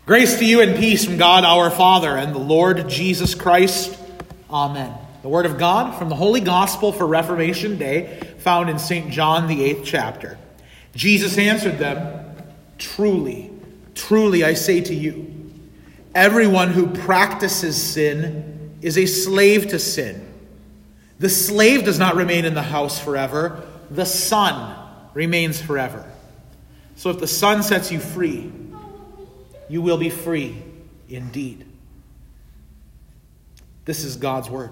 Grace to you and peace from God our Father and the Lord Jesus Christ. Amen. The Word of God from the Holy Gospel for Reformation Day, found in St. John, the 8th chapter. Jesus answered them, "Truly, truly I say to you, everyone who practices sin is a slave to sin. The slave does not remain in the house forever. The Son remains forever. So if the Son sets you free, you will be free indeed." This is God's word.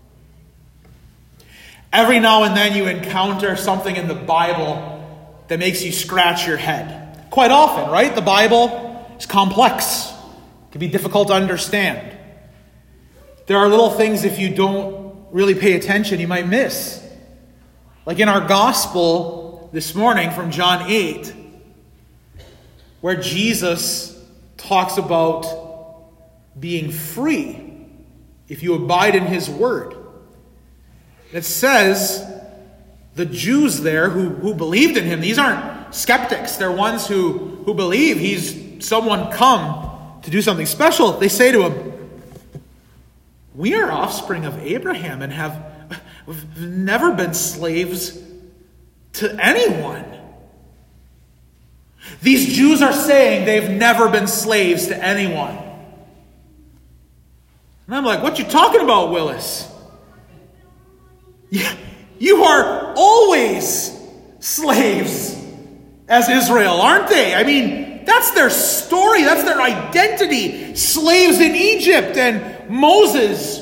Every now and then you encounter something in the Bible that makes you scratch your head. Quite often, right? The Bible is complex. It can be difficult to understand. There are little things, if you don't really pay attention, you might miss. Like in our gospel this morning from John 8, where Jesus talks about being free if you abide in his word. It says the Jews there who believed in him, these aren't skeptics, they're ones who believe he's someone come to do something special. They say to him, "We are offspring of Abraham and have never been slaves to anyone." These Jews are saying they've never been slaves to anyone. And I'm like, "What you talking about, Willis? You are always slaves as Israel, aren't they? I mean, that's their story. That's their identity. Slaves in Egypt. And Moses,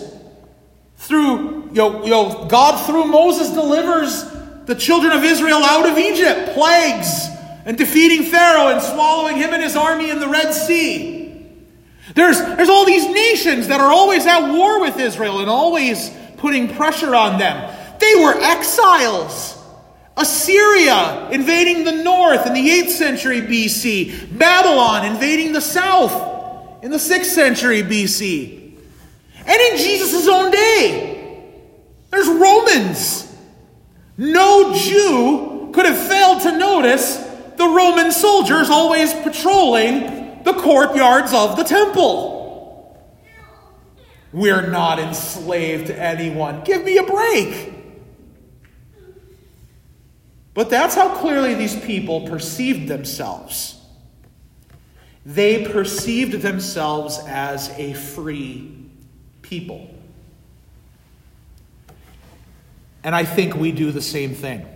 God through Moses delivers the children of Israel out of Egypt. Plagues. And defeating Pharaoh and swallowing him and his army in the Red Sea. There's all these nations that are always at war with Israel and always putting pressure on them. They were exiles. Assyria invading the north in the 8th century BC. Babylon invading the south in the 6th century BC. And in Jesus' own day, there's Romans. No Jew could have failed to notice the Roman soldiers always patrolling the courtyards of the temple. We're not enslaved to anyone. Give me a break. But that's how clearly these people perceived themselves. They perceived themselves as a free people. And I think we do the same thing.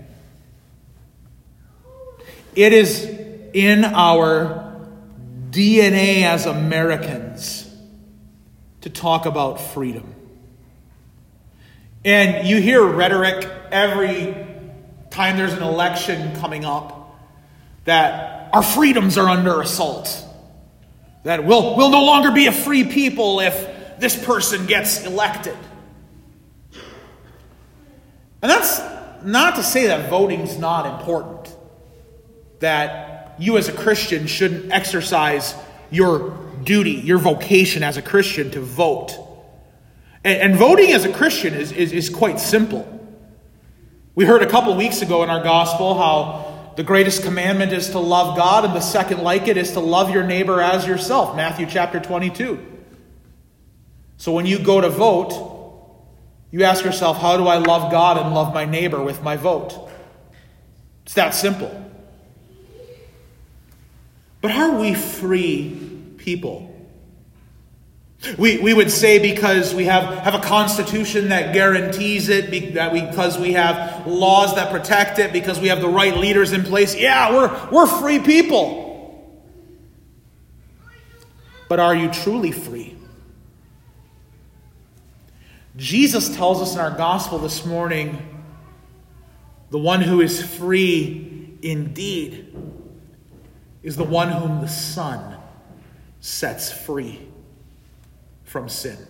It is in our DNA as Americans to talk about freedom. And you hear rhetoric every time there's an election coming up that our freedoms are under assault. That we'll no longer be a free people if this person gets elected. And that's not to say that voting's not important. That you as a Christian shouldn't exercise your duty, your vocation as a Christian to vote. And voting as a Christian is quite simple. We heard a couple weeks ago in our gospel how the greatest commandment is to love God, and the second like it is to love your neighbor as yourself. Matthew chapter 22. So when you go to vote, you ask yourself, how do I love God and love my neighbor with my vote? It's that simple. But are we free people? We would say because we have a constitution that guarantees it, because we have laws that protect it, because we have the right leaders in place, yeah, we're free people. But are you truly free? Jesus tells us in our gospel this morning, the one who is free indeed is the one whom the Son sets free from sin.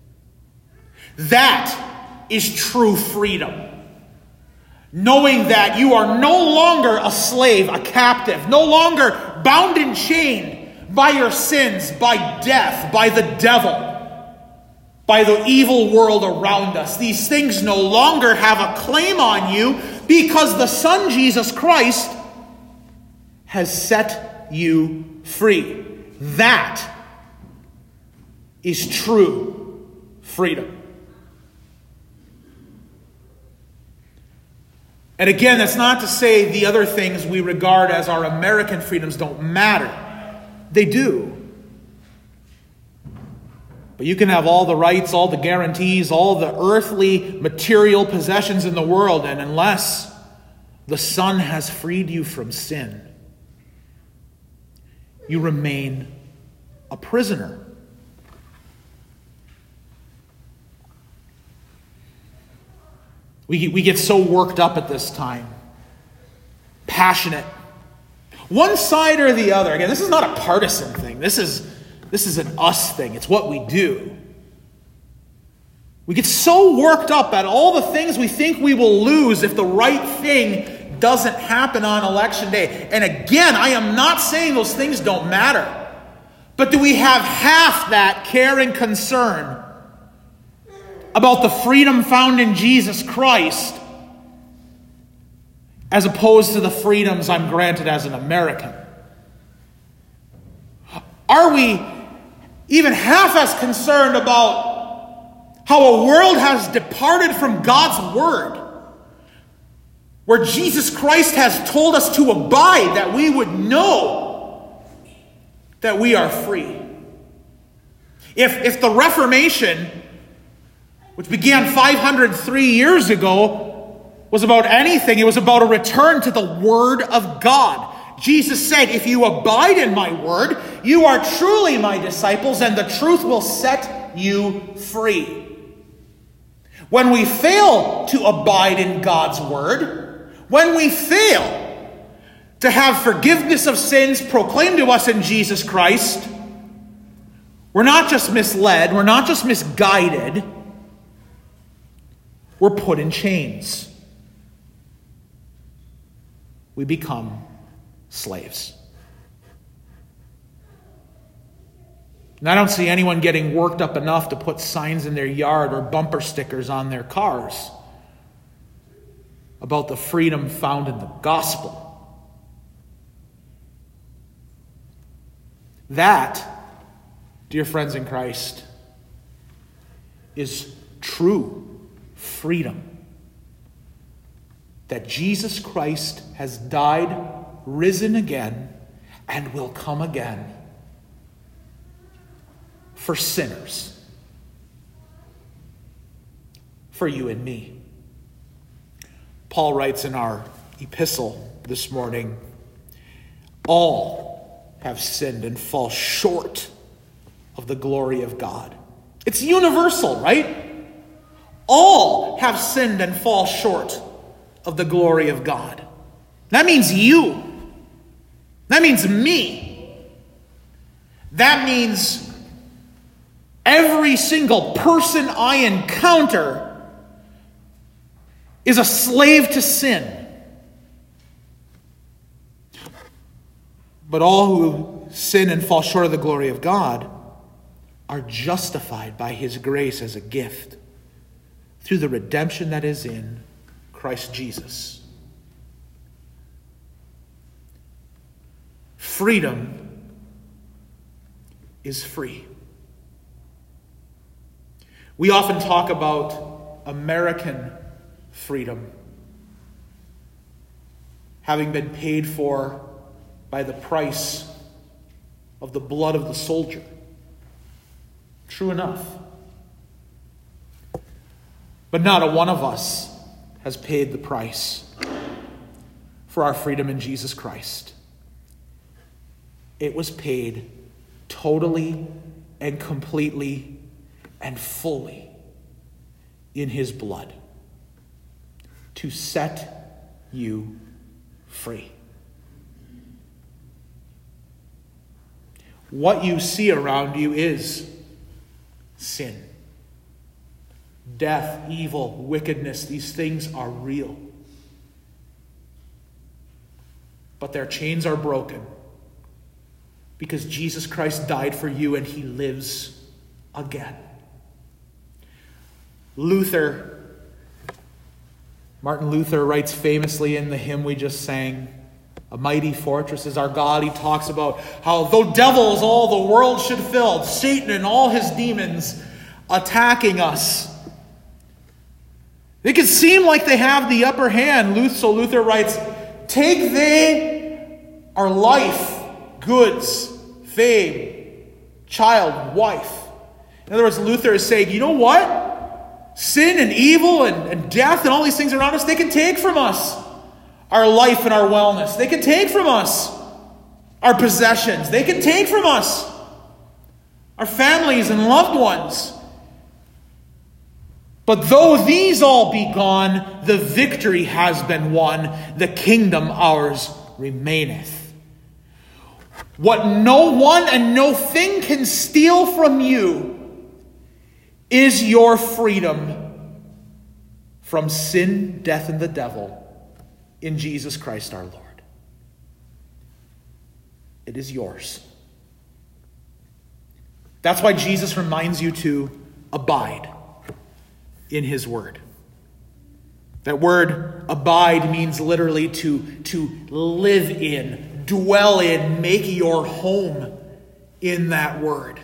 That is true freedom. Knowing that you are no longer a slave, a captive, no longer bound and chained by your sins, by death, by the devil, by the evil world around us. These things no longer have a claim on you because the Son, Jesus Christ, has set you free. That is true freedom. And again, that's not to say the other things we regard as our American freedoms don't matter. They do. But you can have all the rights, all the guarantees, all the earthly material possessions in the world, and unless the Son has freed you from sin, you remain a prisoner. We get so worked up at this time. Passionate. One side or the other. Again, this is not a partisan thing. This is an us thing. It's what we do. We get so worked up at all the things we think we will lose if the right thing doesn't happen on election day. And again, I am not saying those things don't matter. But do we have half that care and concern about the freedom found in Jesus Christ as opposed to the freedoms I'm granted as an American? Are we even half as concerned about how a world has departed from God's word, where Jesus Christ has told us to abide, that we would know that we are free? If the Reformation, which began 503 years ago, was about anything, it was about a return to the Word of God. Jesus said, if you abide in my word, you are truly my disciples, and the truth will set you free. When we fail to abide in God's word, when we fail to have forgiveness of sins proclaimed to us in Jesus Christ, we're not just misled, we're not just misguided, we're put in chains. We become slaves. And I don't see anyone getting worked up enough to put signs in their yard or bumper stickers on their cars about the freedom found in the gospel. That, dear friends in Christ, is true freedom. That Jesus Christ has died, risen again, and will come again for sinners, for you and me. Paul writes in our epistle this morning, all have sinned and fall short of the glory of God. It's universal, right? All have sinned and fall short of the glory of God. That means you. That means me. That means every single person I encounter is a slave to sin. But all who sin and fall short of the glory of God are justified by his grace as a gift through the redemption that is in Christ Jesus. Freedom is free. We often talk about American freedom having been paid for by the price of the blood of the soldier. True enough. But not a one of us has paid the price for our freedom in Jesus Christ. It was paid totally and completely and fully in his blood to set you free. What you see around you is sin. Death, evil, wickedness, these things are real. But their chains are broken because Jesus Christ died for you and he lives again. Martin Luther writes famously in the hymn we just sang, A mighty fortress is our God. He talks about how though devils all the world should fill, Satan and all his demons attacking us. They can seem like they have the upper hand. So Luther writes, take they our life, goods, fame, child, wife. In other words, Luther is saying, you know what? Sin and evil and death and all these things around us, they can take from us our life and our wellness. They can take from us our possessions. They can take from us our families and loved ones. But though these all be gone, the victory has been won. The kingdom ours remaineth. What no one and no thing can steal from you is your freedom from sin, death, and the devil in Jesus Christ our Lord. It is yours. That's why Jesus reminds you to abide in his word. That word abide means literally to live in, dwell in, make your home in that word.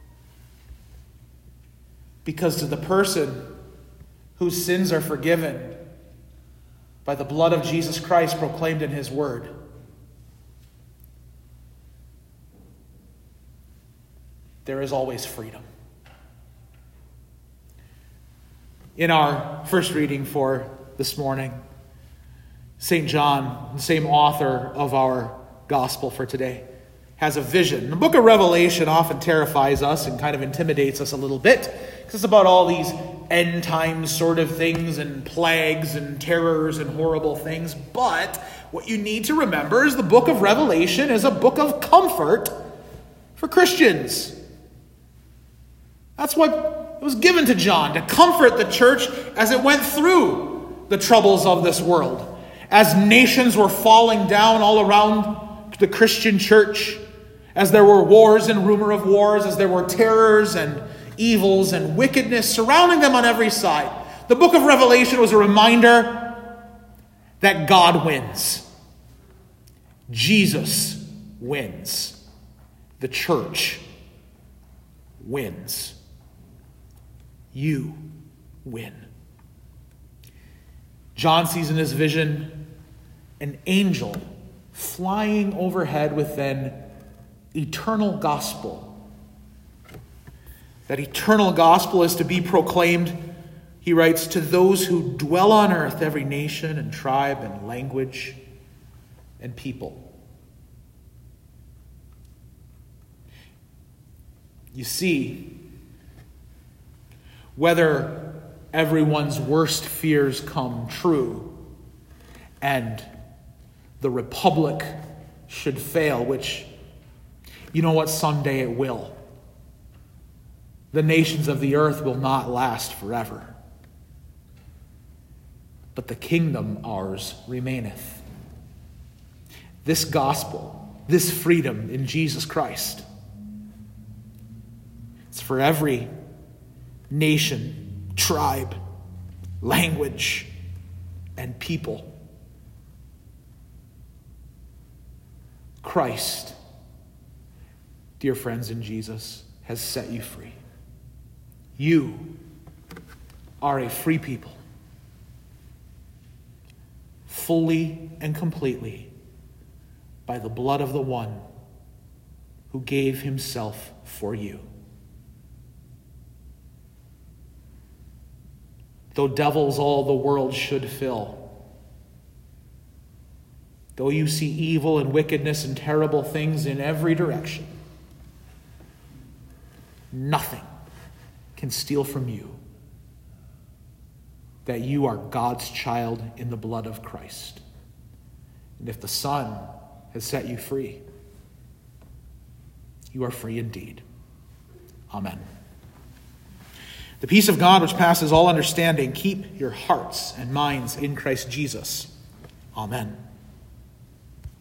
Because to the person whose sins are forgiven by the blood of Jesus Christ proclaimed in his word, there is always freedom. In our first reading for this morning, St. John, the same author of our gospel for today, has a vision. The book of Revelation often terrifies us and kind of intimidates us a little bit, because it's about all these end times sort of things and plagues and terrors and horrible things. But what you need to remember is the book of Revelation is a book of comfort for Christians. That's what was given to John, to comfort the church as it went through the troubles of this world. As nations were falling down all around the Christian church, as there were wars and rumor of wars, as there were terrors and evils and wickedness surrounding them on every side. The book of Revelation was a reminder that God wins. Jesus wins. The church wins. You win. John sees in his vision an angel flying overhead with an eternal gospel. That eternal gospel is to be proclaimed, he writes, to those who dwell on earth, every nation and tribe and language and people. You see, whether everyone's worst fears come true and the republic should fail, which, you know what, someday it will. The nations of the earth will not last forever. But the kingdom ours remaineth. This gospel, this freedom in Jesus Christ, it's for every nation, tribe, language, and people. Christ, dear friends in Jesus, has set you free. You are a free people, fully and completely by the blood of the one who gave himself for you. Though devils all the world should fill, though you see evil and wickedness and terrible things in every direction, nothing can steal from you that you are God's child in the blood of Christ. And if the Son has set you free, you are free indeed. Amen. The peace of God, which passes all understanding, keep your hearts and minds in Christ Jesus. Amen.